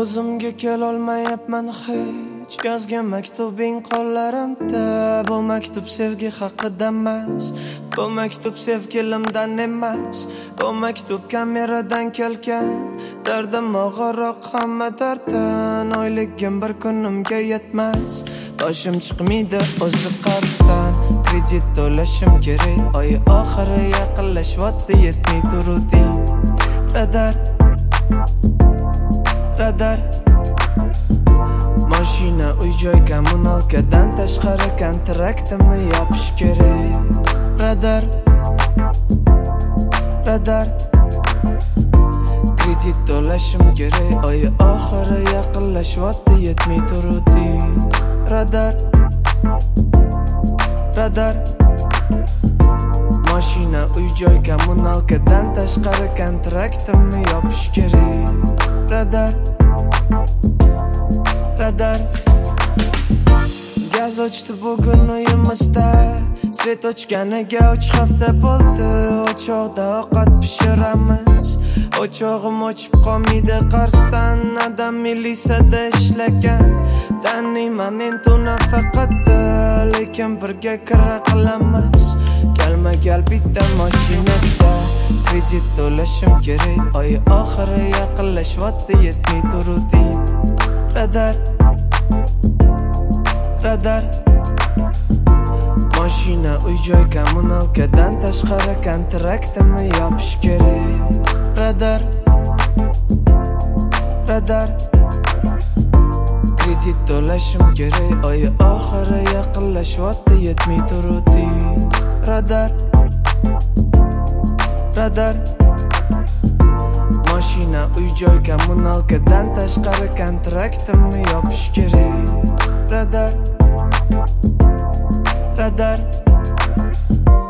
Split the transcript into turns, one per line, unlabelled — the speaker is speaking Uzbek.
O'zimga kelolmayapman hech. Yozgan maktubing qo'llarimda. Bu maktub sevgi haqida emas, bu maktub sevgilimdan emas, bu maktub kameradan kelgan. Dardim og'irroq hamma dardan. Oyligim bir kunimga yetmas, boshim chiqmaydi o'zi qarzdan. Kredit to'lashim kerak, oy oxiri yaqinlashyapti, yetmay turuvdi. Radar radar mashina, uy-joy, kommunalkadan tashqari kontraktimi yopish kerak. Radar radar kredit to'lashim kerak, oy oxiri yaqinlashyapti, yetmay turuvdi. Radar radar mashina, uy-joy, kommunalkadan tashqari kontraktimni yopish kerak. Radar radar gaz o'chdi bugun uyimizda. Svet o'chganiga 3 hafta bo'ldi. O'choqda ovqat pishiramiz, o'chog'im o'chib qolmaydi qarzdan. Adam milisiyada ishlagan, taniyman men uni faqat, lekin birga kira qilamiz. Kelmagal bitta mashinada. Kredit to'lashim kerak, oy oxiri yaqinlashyapti, yetmay turuvdi. Radar radar mashina, uy-joy, kommunalkadan tashqari kontraktimni yopish kerak. Radar radar kredit to'lashim kerak, oy oxiri yaqinlashyapti, yetmay turuvdi. Radar radar mashina, uy-joy, kommunalkadan tashqari kontraktimni yopish kerak. Radar radar